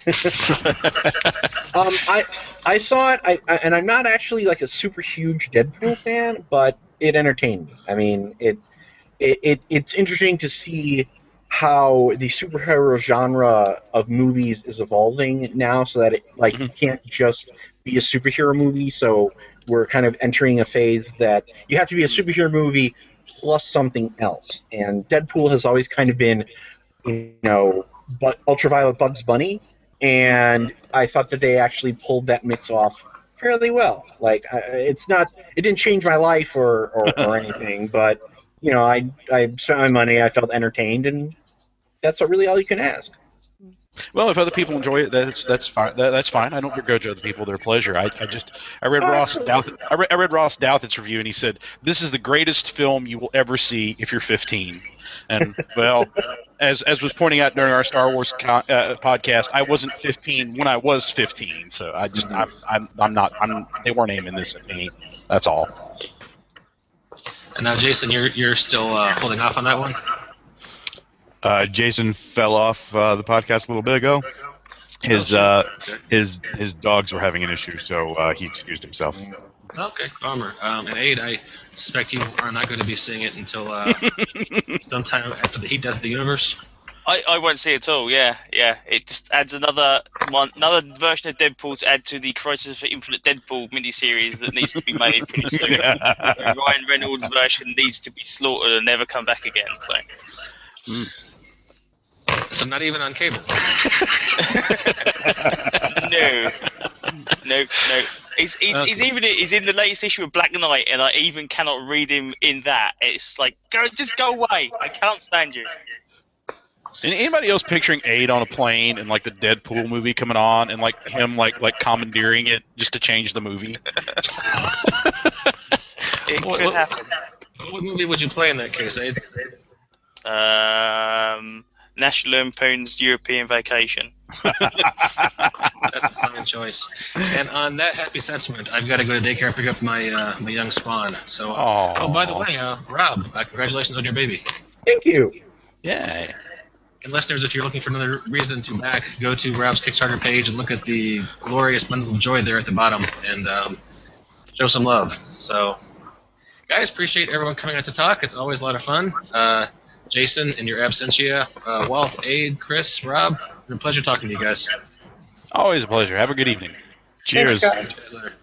Um, I I saw it, I, I, and I'm not actually like a super huge Deadpool fan, but it entertained me. I mean, it, it, it it's interesting to see how the superhero genre of movies is evolving now, so that it like Mhm. can't just be a superhero movie. So we're kind of entering a phase that you have to be a superhero movie plus something else. And Deadpool has always kind of been, you know, but Ultraviolet Bugs Bunny, and I thought that they actually pulled that mix off fairly well. Like, I- it's not, it didn't change my life or, or, or anything, but you know, I I spent my money, I felt entertained, and that's really all you can ask. Well, if other people enjoy it, that's that's fine. That, that's fine. I don't begrudge other people their pleasure. I, I just I read Oh, Ross absolutely. Douth, I read, I read Ross Douthat's review, and he said this is the greatest film you will ever see if you're fifteen. And well, as as was pointing out during our Star Wars co- uh, podcast, I wasn't fifteen when I was fifteen, so I just I'm I'm, I'm not I'm they weren't aiming this at me. That's all. And now, Jason, you're you're still uh, holding off on that one. Uh, Jason fell off uh, the podcast a little bit ago. His uh, his his dogs were having an issue, so uh, he excused himself. Okay, bummer. Um, and Aid, I suspect you are not going to be seeing it until uh, sometime after the Heat Death of the Universe. I, I won't see it at all. Yeah, yeah. It just adds another one, another version of Deadpool to add to the Crisis for Infinite Deadpool miniseries that needs to be made pretty soon. The Ryan Reynolds version needs to be slaughtered and never come back again. So. So not even on cable. No, no, no. He's he's, Okay. he's even he's in the latest issue of Black Knight, and I even cannot read him in that. It's like go, just go away. I can't stand you. And anybody else picturing Aid on a plane and like the Deadpool movie coming on and like him like like commandeering it just to change the movie? It What- could what- happen. What movie would you play in that case, Aid? Um, National Lampoon's European Vacation. That's a fine choice. And on that happy sentiment, I've got to go to daycare and pick up my uh, my young spawn. So, uh, Aw. oh, by the way, uh, Rob, uh, congratulations on your baby. Thank you. Yeah. And listeners, if you're looking for another reason to back, go to Rob's Kickstarter page and look at the glorious bundle of joy there at the bottom and um, show some love. So, guys, appreciate everyone coming out to talk. It's always a lot of fun. Uh, Jason, in your absentia, uh, Walt, Aid, Chris, Rob, it's been a pleasure talking to you guys. Always a pleasure. Have a good evening. Cheers. Thanks, guys. Catch you guys later.